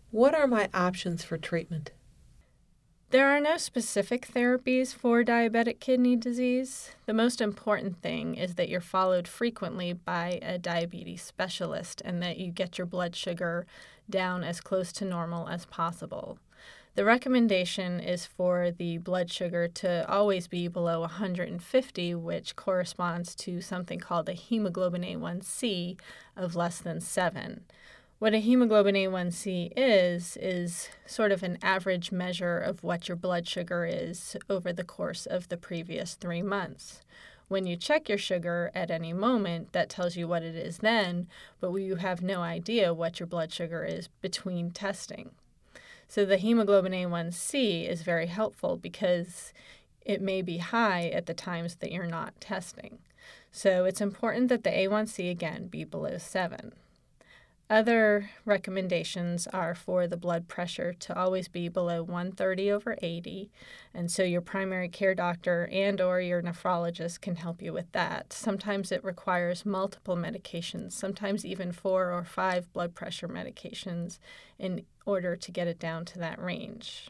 What are my options for treatment? There are no specific therapies for diabetic kidney disease. The most important thing is that you're followed frequently by a diabetes specialist and that you get your blood sugar down as close to normal as possible. The recommendation is for the blood sugar to always be below 150, which corresponds to something called a hemoglobin A1C of less than 7. What a hemoglobin A1C is sort of an average measure of what your blood sugar is over the course of the previous 3 months. When you check your sugar at any moment, that tells you what it is then, but you have no idea what your blood sugar is between testing. So the hemoglobin A1C is very helpful because it may be high at the times that you're not testing. So it's important that the A1C, again, be below 7. Other recommendations are for the blood pressure to always be below 130/80, and so your primary care doctor and or your nephrologist can help you with that. Sometimes it requires multiple medications, sometimes even 4 or 5 blood pressure medications in order to get it down to that range.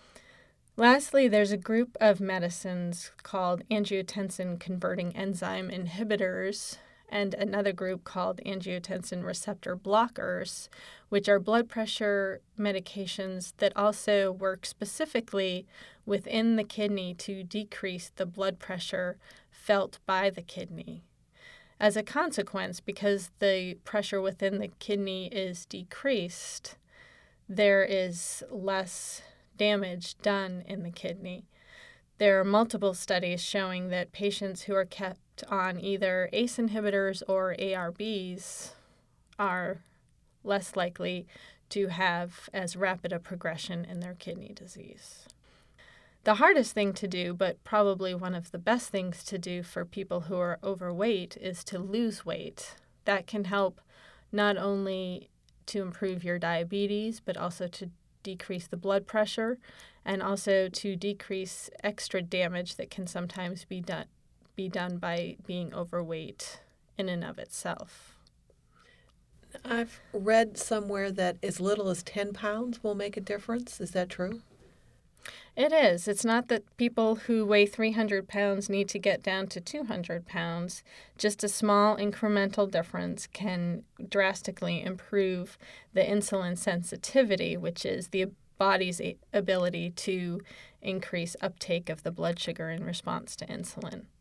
Lastly, there's a group of medicines called angiotensin-converting enzyme inhibitors and another group called angiotensin receptor blockers, which are blood pressure medications that also work specifically within the kidney to decrease the blood pressure felt by the kidney. As a consequence, because the pressure within the kidney is decreased, there is less damage done in the kidney. There are multiple studies showing that patients who are kept on either ACE inhibitors or ARBs are less likely to have as rapid a progression in their kidney disease. The hardest thing to do, but probably one of the best things to do for people who are overweight, is to lose weight. That can help not only to improve your diabetes, but also to decrease the blood pressure and also to decrease extra damage that can sometimes be done by being overweight in and of itself. I've read somewhere that as little as 10 pounds will make a difference. Is that true? It is. It's not that people who weigh 300 pounds need to get down to 200 pounds. Just a small incremental difference can drastically improve the insulin sensitivity, which is the body's ability to increase uptake of the blood sugar in response to insulin.